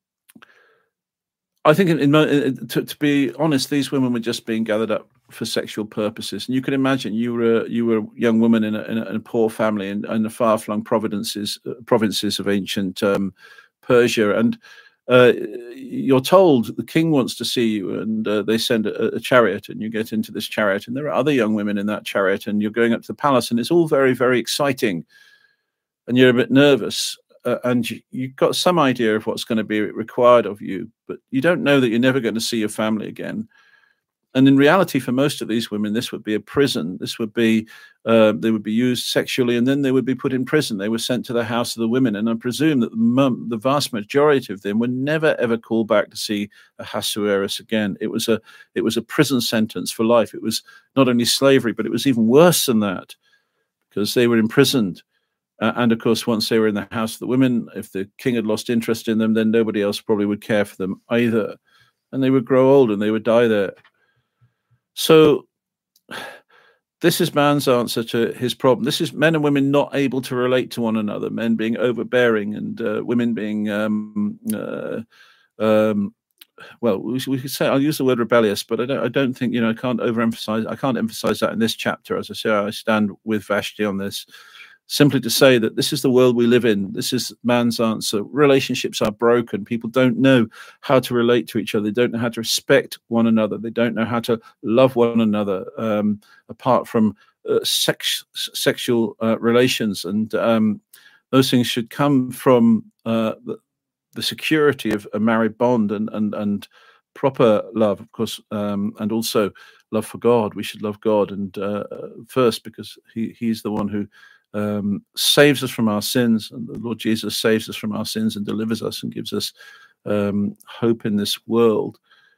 I think, in, in, to, to be honest, these women were just being gathered up for sexual purposes. And you can imagine you were you were a young woman in a, in a, in a poor family in, in the far-flung provinces uh, provinces of ancient um, Persia, and uh, you're told the king wants to see you, and uh, they send a, a chariot, and you get into this chariot, and there are other young women in that chariot, and you're going up to the palace, and it's all very, very exciting, and you're a bit nervous, uh, and you, you've got some idea of what's going to be required of you, but you don't know that you're never going to see your family again. And in reality, for most of these women, this would be a prison. This would be, uh, they would be used sexually, and then they would be put in prison. They were sent to the house of the women. And I presume that the, mum, the vast majority of them were never, ever called back to see Ahasuerus again. It was a, it was a prison sentence for life. It was not only slavery, but it was even worse than that, because they were imprisoned. Uh, and of course, once they were in the house of the women, if the king had lost interest in them, then nobody else probably would care for them either. And they would grow old and they would die there. So this is man's answer to his problem. This is men and women not able to relate to one another, men being overbearing and uh, women being um, uh, um, well, we, we could say, I'll use the word rebellious, but I don't, I don't think, you know, I can't overemphasize, I can't emphasize that in this chapter. As I say, I stand with Vashti on this, simply to say that this is the world we live in. This is man's answer. Relationships are broken. People don't know how to relate to each other. They don't know how to respect one another. They don't know how to love one another, um, apart from uh, sex, sexual uh, relations. And um, those things should come from uh, the, the security of a married bond and and and proper love, of course, um, and also love for God. We should love God and uh, first, because he he's the one who um, saves us from our sins, and the Lord Jesus saves us from our sins and delivers us and gives us um, hope in this world.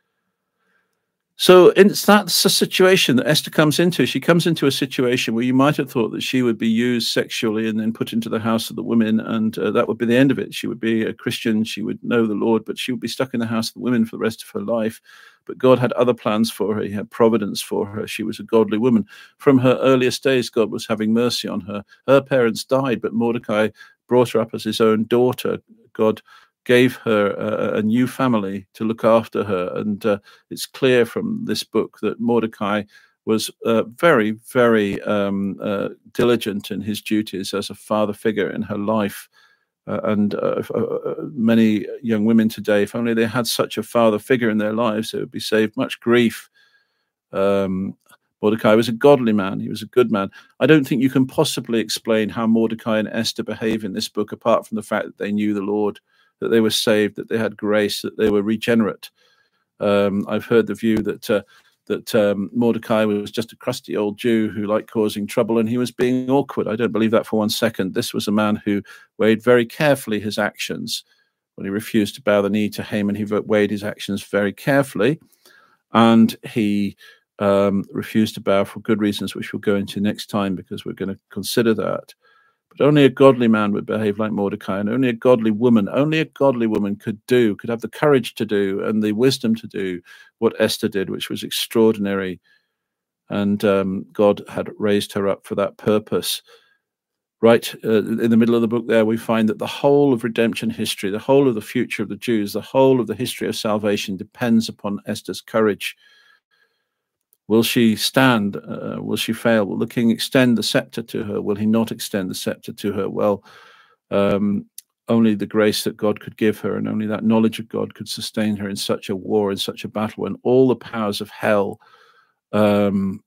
So it's that's a situation that Esther comes into. She comes into a situation where you might have thought that she would be used sexually and then put into the house of the women, and uh, that would be the end of it. She would be a Christian, she would know the Lord, but she would be stuck in the house of the women for the rest of her life. But God had other plans for her. He had providence for her. She was a godly woman. From her earliest days, God was having mercy on her. Her parents died, but Mordecai brought her up as his own daughter. God gave her a, a new family to look after her. And uh, it's clear from this book that Mordecai was uh, very, very um, uh, diligent in his duties as a father figure in her life. Uh, and uh, uh, many young women today, if only they had such a father figure in their lives, they would be saved much grief. Um, Mordecai was a godly man. He was a good man. I don't think you can possibly explain how Mordecai and Esther behave in this book, apart from the fact that they knew the Lord, that they were saved, that they had grace, that they were regenerate. Um, I've heard the view that uh, that um, Mordecai was just a crusty old Jew who liked causing trouble, and he was being awkward. I don't believe that for one second. This was a man who weighed very carefully his actions. When he refused to bow the knee to Haman, he weighed his actions very carefully, and he um, refused to bow for good reasons, which we'll go into next time, because we're going to consider that. But only a godly man would behave like Mordecai, and only a godly woman, only a godly woman could do, could have the courage to do and the wisdom to do what Esther did, which was extraordinary. And um, God had raised her up for that purpose. Right uh, in the middle of the book there, we find that the whole of redemption history, the whole of the future of the Jews, the whole of the history of salvation depends upon Esther's courage. Will she stand? Uh, will she fail? Will the king extend the scepter to her? Will he not extend the scepter to her? Well, um, only the grace that God could give her, and only that knowledge of God could sustain her in such a war, in such a battle, when all the powers of hell um,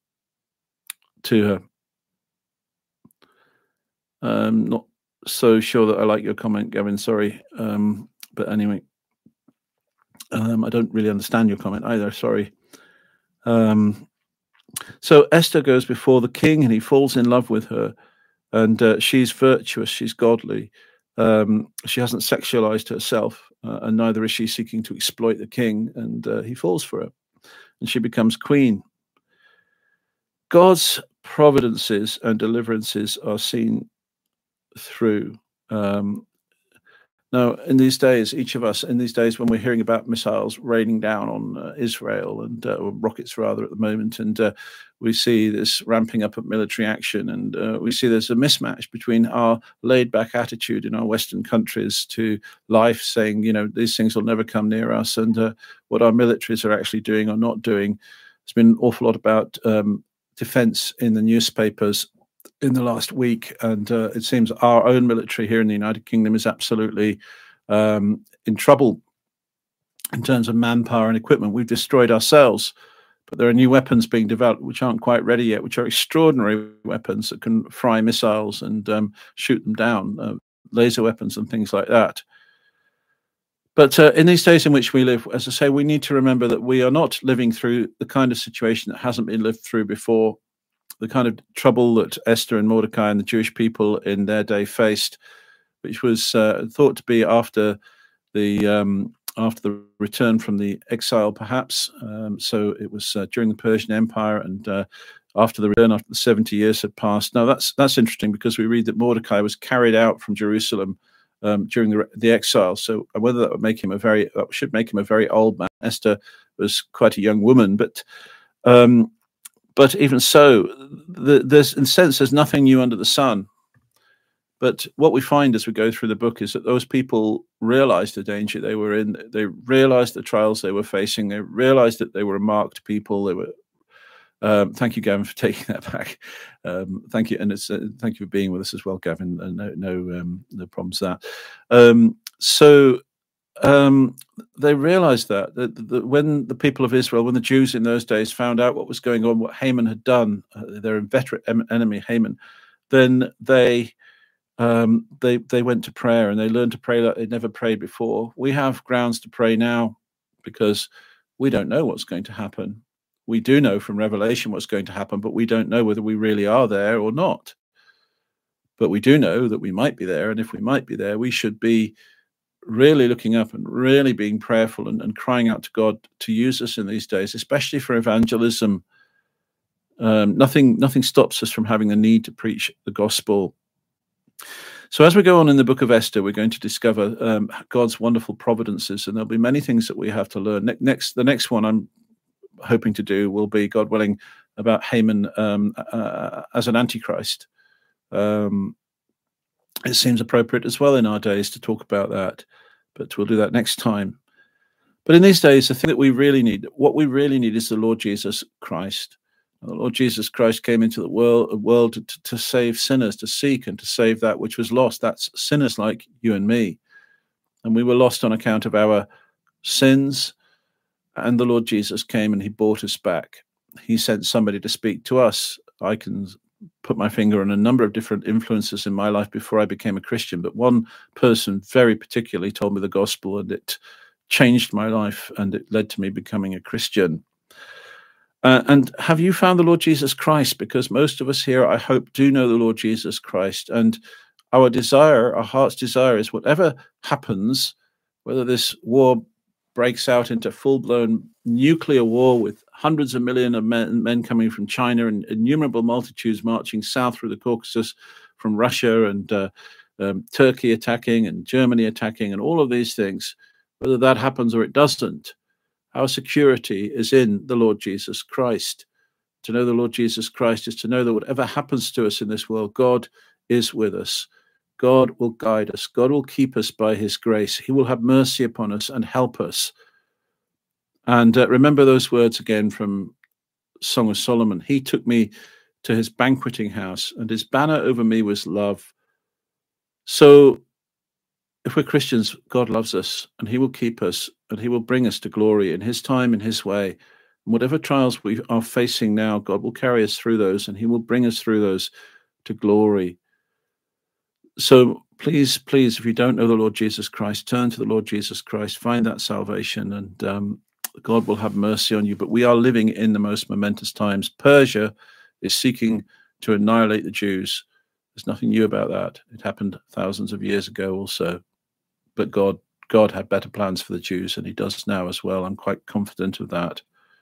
to her. Um, not so sure that I like your comment, Gavin. Sorry, um, but anyway, um, I don't really understand your comment either. Sorry. Um, so Esther goes before the king, and he falls in love with her, and uh, she's virtuous, she's godly. Um, she hasn't sexualized herself, uh, and neither is she seeking to exploit the king, and uh, he falls for her, and she becomes queen. God's providences and deliverances are seen through. Um, Now, in these days, each of us, in these days when we're hearing about missiles raining down on uh, Israel, and uh, or rockets rather at the moment, and uh, we see this ramping up of military action, and uh, we see there's a mismatch between our laid-back attitude in our Western countries to life, saying, you know, these things will never come near us, and uh, what our militaries are actually doing or not doing. There's been an awful lot about um, defense in the newspapers in the last week, and uh, it seems our own military here in the United Kingdom is absolutely um, in trouble in terms of manpower and equipment. We've destroyed ourselves, but there are new weapons being developed which aren't quite ready yet, which are extraordinary weapons that can fry missiles and um, shoot them down, uh, laser weapons and things like that. But uh, in these days in which we live, as I say, we need to remember that we are not living through the kind of situation that hasn't been lived through before. The kind of trouble that Esther and Mordecai and the Jewish people in their day faced, which was uh, thought to be after the um, after the return from the exile, perhaps. Um, so it was uh, during the Persian Empire, and uh, after the return, after the seventy years had passed. Now that's that's interesting, because we read that Mordecai was carried out from Jerusalem um, during the the exile. So whether that would make him a very that should make him a very old man. Esther was quite a young woman, but. Um, But even so, the, there's, in a sense, there's nothing new under the sun. But what we find as we go through the book is that those people realized the danger they were in. They realized the trials they were facing. They realized that they were a marked people. They were. Um, thank you, Gavin, for taking that back. Um, thank you, and it's uh, thank you for being with us as well, Gavin. Uh, no, no, um, no problems with that. Um, so um, they realized that, that, that when the people of Israel, when the Jews in those days found out what was going on, what Haman had done, uh, their inveterate em- enemy Haman, then they. Um, they they went to prayer and they learned to pray like they'd never prayed before. We have grounds to pray now because we don't know what's going to happen. We do know from Revelation what's going to happen, but we don't know whether we really are there or not. But we do know that we might be there, and if we might be there, we should be really looking up and really being prayerful and, and crying out to God to use us in these days, especially for evangelism. Um, nothing nothing stops us from having the need to preach the gospel. So as we go on in the book of Esther, we're going to discover um, God's wonderful providences, and there'll be many things that we have to learn. Ne- next, the next one I'm hoping to do will be, God willing, about Haman um, uh, as an antichrist. Um, it seems appropriate as well in our days to talk about that, but we'll do that next time. But in these days, the thing that we really need, what we really need is the Lord Jesus Christ. The Lord Jesus Christ came into the world, world to, to save sinners, to seek and to save that which was lost. That's sinners like you and me. And we were lost on account of our sins. And the Lord Jesus came and he brought us back. He sent somebody to speak to us. I can put my finger on a number of different influences in my life before I became a Christian. But one person very particularly told me the gospel, and it changed my life, and it led to me becoming a Christian. Uh, and have you found the Lord Jesus Christ? Because most of us here, I hope, do know the Lord Jesus Christ. And our desire, our heart's desire is whatever happens, whether this war breaks out into full-blown nuclear war with hundreds of millions of men, men coming from China and innumerable multitudes marching south through the Caucasus from Russia and uh, um, Turkey attacking and Germany attacking and all of these things, whether that happens or it doesn't, our security is in the Lord Jesus Christ. To know the Lord Jesus Christ is to know that whatever happens to us in this world, God is with us. God will guide us. God will keep us by his grace. He will have mercy upon us and help us. And uh, remember those words again from Song of Solomon. He took me to his banqueting house, and his banner over me was love. So if we're Christians, God loves us, and he will keep us, and he will bring us to glory in his time, in his way. And whatever trials we are facing now, God will carry us through those, and he will bring us through those to glory. So please, please, if you don't know the Lord Jesus Christ, turn to the Lord Jesus Christ, find that salvation, and um, God will have mercy on you. But we are living in the most momentous times. Persia is seeking to annihilate the Jews. There's nothing new about that. It happened thousands of years ago also. But God, God had better plans for the Jews, and he does now as well. I'm quite confident of that.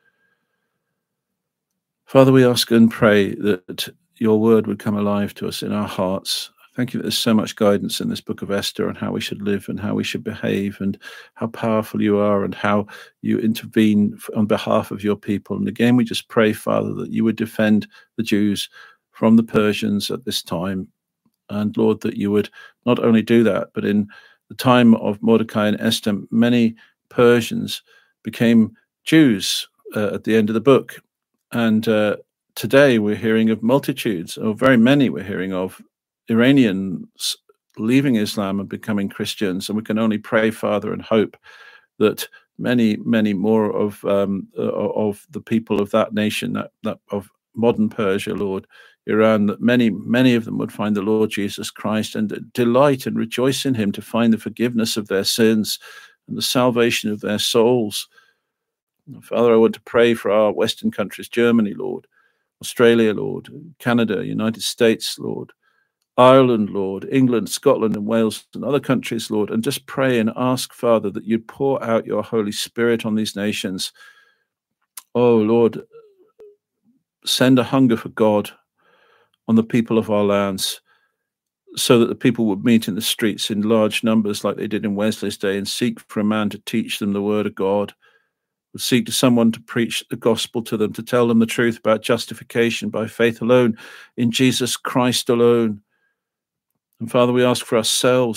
Father, we ask and pray that your word would come alive to us in our hearts. Thank you that there's so much guidance in this book of Esther on how we should live and how we should behave and how powerful you are and how you intervene on behalf of your people. And again, we just pray, Father, that you would defend the Jews from the Persians at this time. And Lord, that you would not only do that, but in the time of Mordecai and Esther, many Persians became Jews uh, at the end of the book. And uh, today we're hearing of multitudes, or very many we're hearing of, Iranians leaving Islam and becoming Christians. And we can only pray, Father, and hope that many, many more of um, uh, of the people of that nation, that, that of modern Persia, Lord, Iran, that many, many of them would find the Lord Jesus Christ and delight and rejoice in him to find the forgiveness of their sins and the salvation of their souls. Father, I want to pray for our Western countries, Germany, Lord, Australia, Lord, Canada, United States, Lord, Ireland, Lord, England, Scotland, and Wales, and other countries, Lord, and just pray and ask, Father, that you'd pour out your Holy Spirit on these nations. Oh, Lord, send a hunger for God on the people of our lands, so that the people would meet in the streets in large numbers like they did in Wesley's day and seek for a man to teach them the word of God, would seek to someone to preach the gospel to them, to tell them the truth about justification by faith alone, in Jesus Christ alone. And Father, we ask for ourselves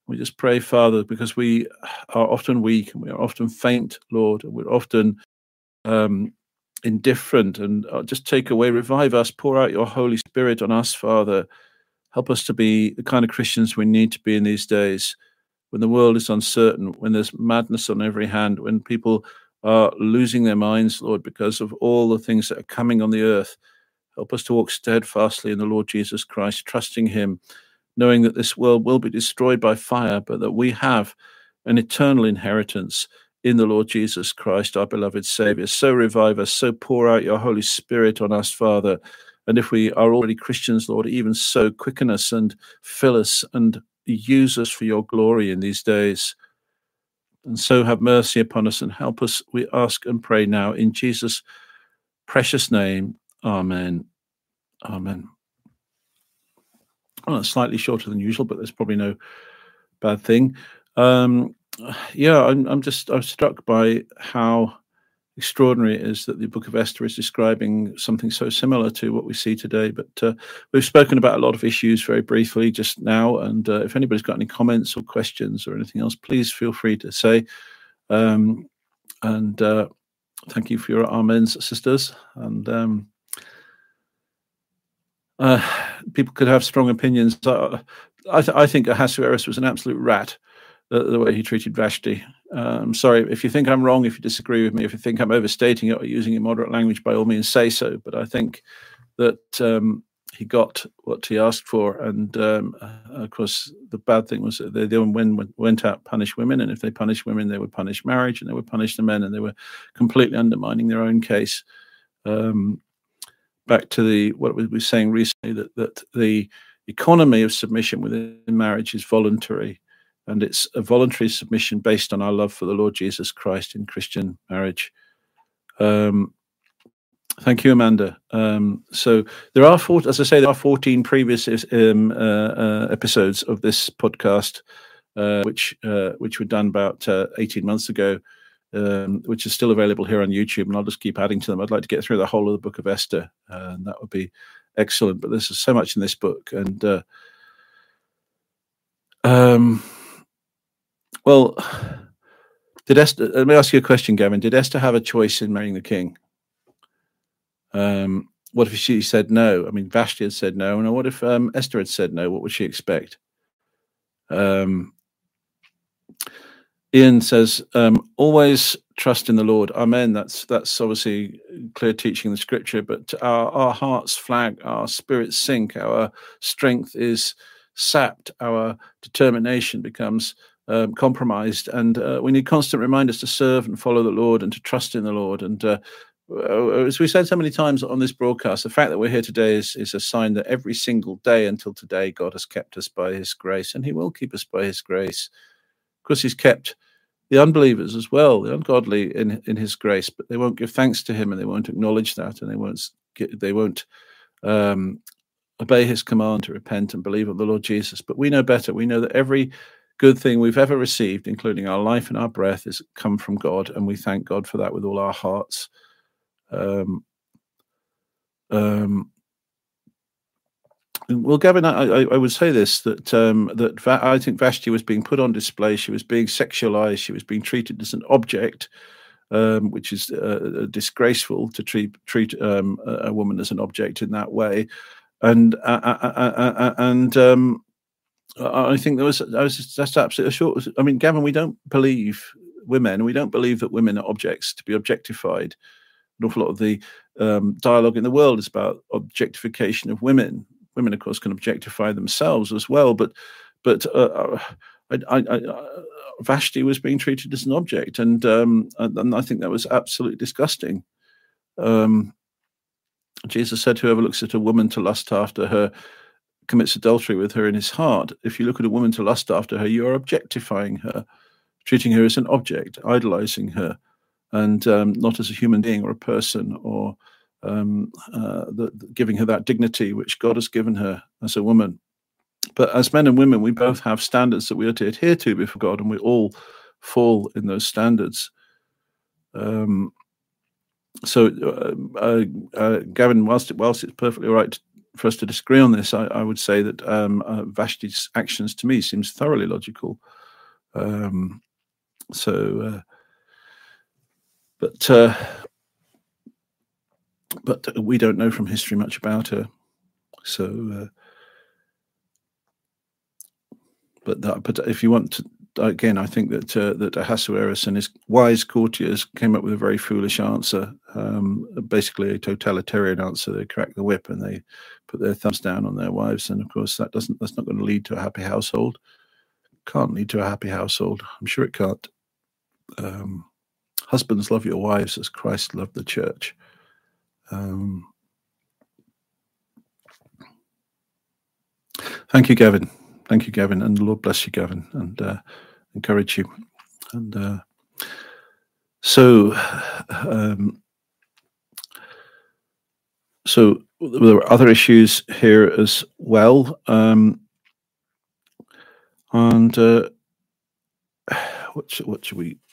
We just pray, Father, because we are often weak and we are often faint, Lord, and we're often um, indifferent. And uh, just take away, revive us, pour out your Holy Spirit on us, Father. Help us to be the kind of Christians we need to be in these days, when the world is uncertain, when there's madness on every hand, when people are losing their minds, Lord, because of all the things that are coming on the earth. Help us to walk steadfastly in the Lord Jesus Christ, trusting him, knowing that this world will be destroyed by fire, but that we have an eternal inheritance in the Lord Jesus Christ, our beloved Saviour. So revive us, so pour out your Holy Spirit on us, Father. And if we are already Christians, Lord, even so quicken us and fill us and use us for your glory in these days. And so have mercy upon us and help us, we ask and pray now in Jesus' precious name. Amen. Amen. Well, it's slightly shorter than usual, but there's probably no bad thing. Um, yeah, I'm, I'm just I'm struck by how extraordinary it is that the book of Esther is describing something so similar to what we see today. But uh, we've spoken about a lot of issues very briefly just now, and uh, if anybody's got any comments or questions or anything else, please feel free to say. Um, and uh, thank you for your amens, sisters. And um, uh, people could have strong opinions. Uh, I, th- I think Ahasuerus was an absolute rat, the, the way he treated Vashti. Uh, I'm sorry if you think I'm wrong, if you disagree with me, if you think I'm overstating it or using immoderate language, by all means say so. But I think that um, he got what he asked for, and um, uh, of course the bad thing was that they, they went, went out punish women, and if they punished women, they would punish marriage, and they would punish the men, and they were completely undermining their own case. Um, back to the what we were saying recently, that that the economy of submission within marriage is voluntary. And it's a voluntary submission based on our love for the Lord Jesus Christ in Christian marriage. Um, thank you, Amanda. Um, so there are, four, as I say, there are fourteen previous um, uh, uh, episodes of this podcast, uh, which uh, which were done about uh, eighteen months ago, um, which is still available here on YouTube. And I'll just keep adding to them. I'd like to get through the whole of the book of Esther, uh, and that would be excellent. But there's so much in this book, and uh, um. Well, did Esther? Let me ask you a question, Gavin. Did Esther have a choice in marrying the king? Um, what if she said no? I mean, Vashti had said no, and what if um, Esther had said no? What would she expect? Um, Ian says, um, "Always trust in the Lord." Amen. That's that's obviously clear teaching in the Scripture. But our our hearts flag, our spirits sink, our strength is sapped, our determination becomes Um, compromised, and uh, we need constant reminders to serve and follow the Lord and to trust in the Lord. And uh, as we said so many times on this broadcast, the fact that we're here today is, is a sign that every single day until today, God has kept us by his grace, and he will keep us by his grace. Of course, he's kept the unbelievers as well, the ungodly, in in his grace, but they won't give thanks to him, and they won't acknowledge that, and they won't get, they won't um, obey his command to repent and believe on the Lord Jesus. But we know better. We know that every good thing we've ever received, including our life and our breath, has come from God, and we thank God for that with all our hearts. Um, um, well, Gavin, I, I, I would say this, that um, that Va- I think Vashti was being put on display. She was being sexualized. She was being treated as an object, um, which is uh, disgraceful to treat treat um, a woman as an object in that way. And uh, uh, uh, uh, and um, I think there was, I was that's absolutely short. I mean, Gavin, we don't believe women. We don't believe that women are objects to be objectified. An awful lot of the um, dialogue in the world is about objectification of women. Women, of course, can objectify themselves as well. But, but uh, I, I, I, Vashti was being treated as an object, and um, and I think that was absolutely disgusting. Um, Jesus said, "Whoever looks at a woman to lust after her commits adultery with her in his heart." If you look at a woman to lust after her, you are objectifying her, treating her as an object, idolizing her, and um, not as a human being or a person, or um, uh, the, the, giving her that dignity which God has given her as a woman. But as men and women, we both have standards that we are to adhere to before God, and we all fall in those standards. Um, so, uh, uh, uh, Gavin, whilst, whilst it's perfectly right for us to disagree on this. I, I would say that um, uh, Vashti's actions to me seems thoroughly logical. Um, so, uh, but uh, but we don't know from history much about her. So, uh, but that, but if you want to, again, I think that uh, that Ahasuerus and his wise courtiers came up with a very foolish answer, um, basically a totalitarian answer. They crack the whip and they put their thumbs down on their wives, and of course that doesn't that's not going to lead to a happy household. Can't lead to a happy household. I'm sure it can't. Um, husbands, love your wives as Christ loved the church. Um, thank you, Gavin. Thank you, Gavin, and the Lord bless you, Gavin, and uh, encourage you. And uh, so, um, so there were other issues here as well, um, and uh, what should, what should we?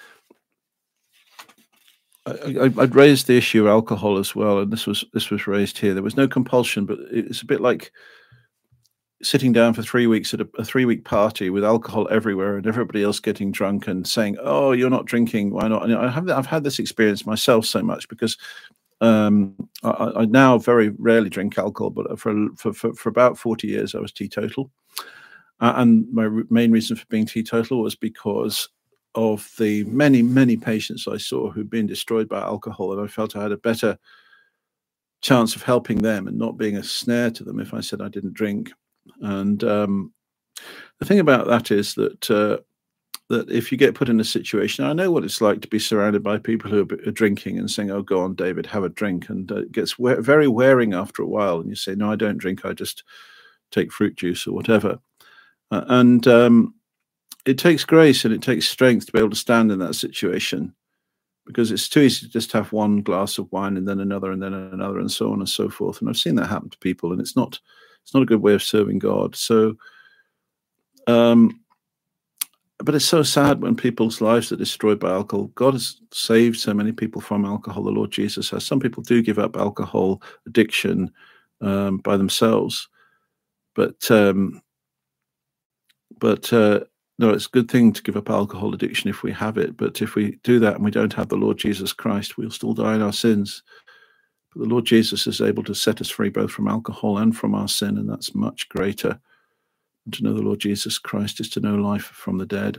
I, I, I'd raised the issue of alcohol as well, and this was this was raised here. There was no compulsion, but it's a bit like sitting down for three weeks at a, a three-week party with alcohol everywhere and everybody else getting drunk and saying, "Oh, you're not drinking. Why not?" And I have I've had this experience myself so much because um, I, I now very rarely drink alcohol, but for for for, for about forty years I was teetotal, uh, and my re- main reason for being teetotal was because of the many, many patients I saw who'd been destroyed by alcohol, and I felt I had a better chance of helping them and not being a snare to them if I said I didn't drink. And um, the thing about that is that uh, that if you get put in a situation, I know what it's like to be surrounded by people who are, are drinking and saying, "Oh, go on, David, have a drink," and uh, it gets we- very wearing after a while. And you say, "No, I don't drink. I just take fruit juice or whatever." Uh, and um, it takes grace and it takes strength to be able to stand in that situation, because it's too easy to just have one glass of wine and then another and then another and so on and so forth. And I've seen that happen to people, and it's not it's not a good way of serving God. So, um, but it's so sad when people's lives are destroyed by alcohol. God has saved so many people from alcohol. The Lord Jesus has. Some people do give up alcohol addiction um, by themselves, but um, but. Uh, No, it's a good thing to give up alcohol addiction if we have it. But if we do that and we don't have the Lord Jesus Christ, we'll still die in our sins. But the Lord Jesus is able to set us free both from alcohol and from our sin, and that's much greater. And to know the Lord Jesus Christ is to know life from the dead.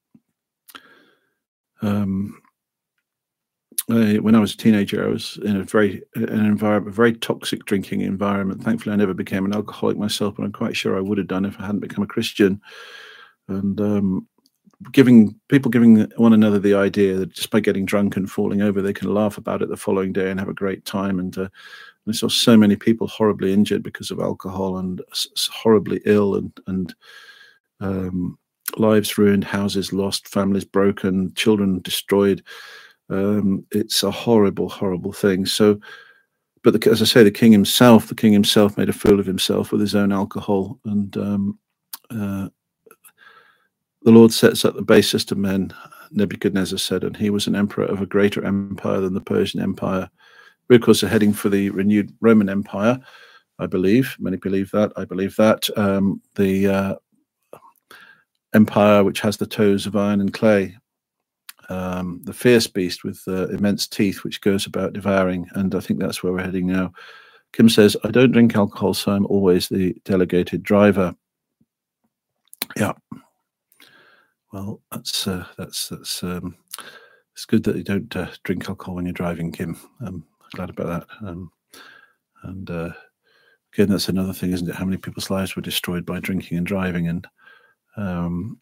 Um, I, when I was a teenager, I was in a very an environment, a very toxic drinking environment. Thankfully, I never became an alcoholic myself, but I'm quite sure I would have done if I hadn't become a Christian. And um, giving people giving one another the idea that just by getting drunk and falling over, they can laugh about it the following day and have a great time. And uh, I saw so many people horribly injured because of alcohol, and s- horribly ill, and and um, lives ruined, houses lost, families broken, children destroyed. Um, it's a horrible, horrible thing. So, but the, as I say, the king himself, the king himself made a fool of himself with his own alcohol, and um, uh, the Lord sets up the basest of men, Nebuchadnezzar said, and he was an emperor of a greater empire than the Persian Empire. We, of course, are heading for the renewed Roman Empire, I believe. Many believe that. I believe that. Um, the uh, empire which has the toes of iron and clay, um, the fierce beast with uh, immense teeth, which goes about devouring. And I think that's where we're heading now. Kim says, "I don't drink alcohol, so I'm always the delegated driver." Yeah. Well, that's uh, that's that's um, it's good that you don't uh, drink alcohol when you're driving, Kim. I'm glad about that. Um, and uh, again, that's another thing, isn't it? How many people's lives were destroyed by drinking and driving? And um,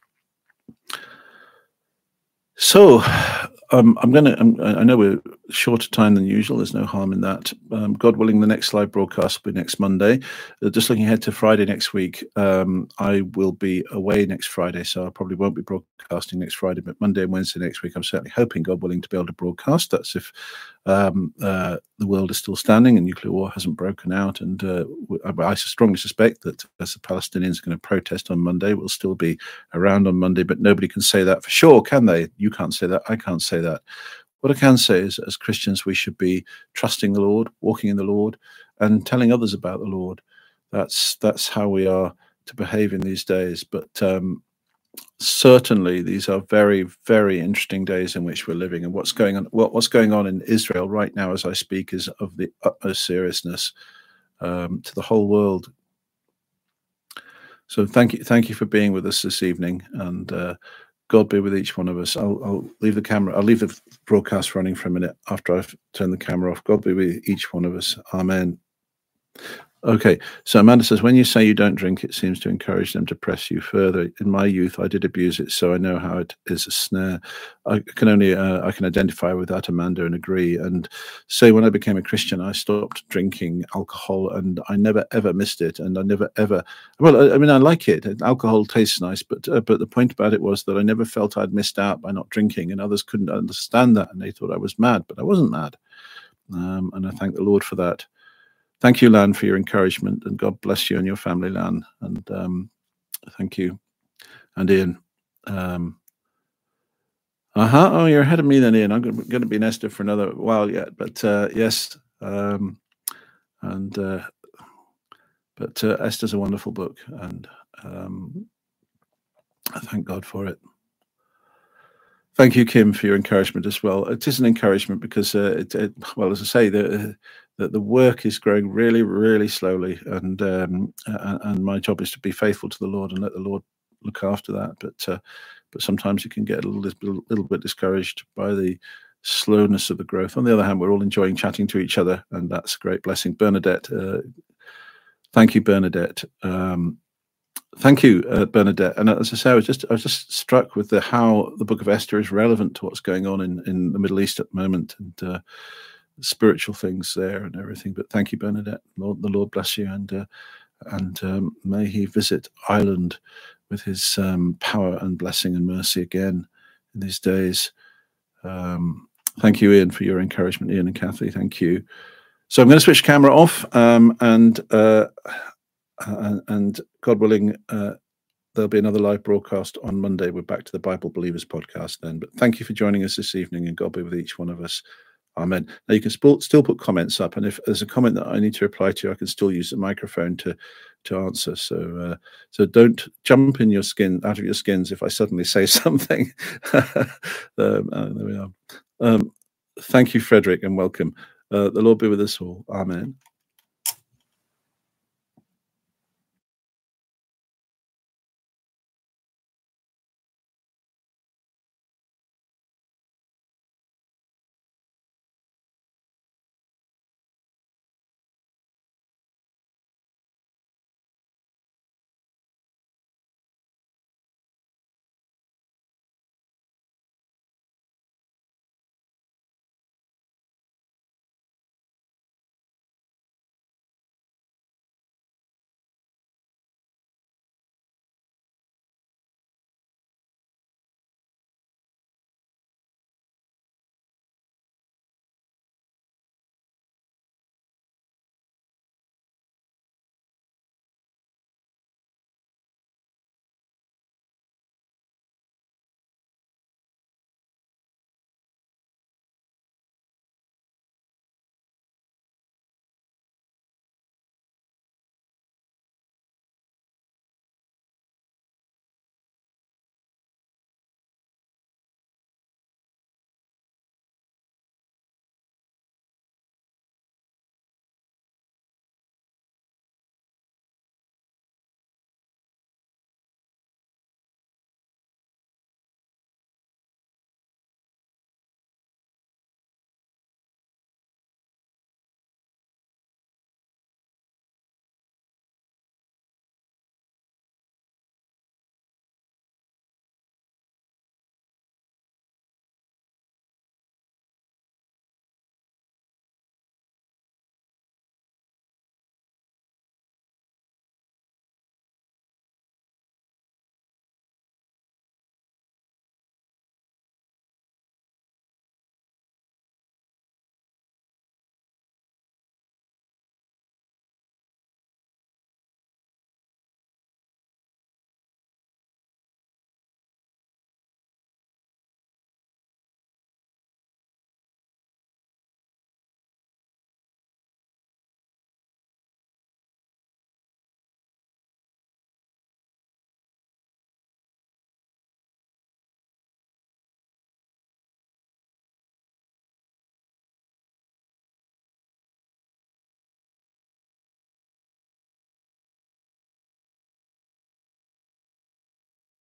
so um, I'm going to. I know we're shorter time than usual. There's no harm in that. Um, God willing, the next live broadcast will be next Monday. Uh, just looking ahead to Friday next week, um, I will be away next Friday, so I probably won't be broadcasting next Friday. But Monday and Wednesday next week, I'm certainly hoping, God willing, to be able to broadcast. That's if um, uh, the world is still standing and nuclear war hasn't broken out. And uh, I strongly suspect that as the Palestinians are going to protest on Monday, we'll still be around on Monday. But nobody can say that for sure, can they? You can't say that. I can't say that. What I can say is, as Christians, we should be trusting the Lord, walking in the Lord, and telling others about the Lord. That's that's how we are to behave in these days. But um, certainly, these are very, very interesting days in which we're living, and what's going on. What, what's going on in Israel right now, as I speak, is of the utmost seriousness um, to the whole world. So thank you, thank you for being with us this evening, and uh, God be with each one of us. I'll, I'll leave the camera. I'll leave the broadcast running for a minute after I've turned the camera off. God be with each one of us. Amen. Okay, so Amanda says, when you say you don't drink, it seems to encourage them to press you further. In my youth, I did abuse it, so I know how it is a snare. I can only, uh, I can identify with that, Amanda, and agree. And say when I became a Christian, I stopped drinking alcohol, and I never, ever missed it. And I never, ever, well, I, I mean, I like it. Alcohol tastes nice, but uh, but the point about it was that I never felt I'd missed out by not drinking, and others couldn't understand that, and they thought I was mad, but I wasn't mad. Um, and I thank the Lord for that. Thank you, Lan, for your encouragement, and God bless you and your family, Lan. And um, thank you. And Ian. Um, uh-huh. Oh, you're ahead of me then, Ian. I'm going to be in Esther for another while yet. But uh, yes. Um, and uh, But uh, Esther's a wonderful book, and um, I thank God for it. Thank you, Kim, for your encouragement as well. It is an encouragement because, uh, it, it, well, as I say, the, the the work is growing really, really slowly, and um, and, and my job is to be faithful to the Lord and let the Lord look after that. But uh, but sometimes you can get a little, little little bit discouraged by the slowness of the growth. On the other hand, we're all enjoying chatting to each other, and that's a great blessing. Bernadette, uh, thank you, Bernadette. Um, Thank you, uh, Bernadette. And as I say, I was just I was just struck with the how the Book of Esther is relevant to what's going on in, in the Middle East at the moment, and uh, spiritual things there and everything. But thank you, Bernadette. Lord, the Lord bless you, and uh, and um, may He visit Ireland with His um, power and blessing and mercy again in these days. Um, thank you, Ian, for your encouragement. Ian and Kathy, thank you. So I'm going to switch camera off, um, and. Uh, Uh, and God willing, uh, there'll be another live broadcast on Monday. We're back to the Bible Believers podcast then. But thank you for joining us this evening, and God be with each one of us. Amen. Now you can sp- still put comments up, and if there's a comment that I need to reply to, I can still use the microphone to to answer. So uh, so don't jump in your skin out of your skins if I suddenly say something. um, uh, there we are. Um, thank you, Frederick, and welcome. Uh, the Lord be with us all. Amen.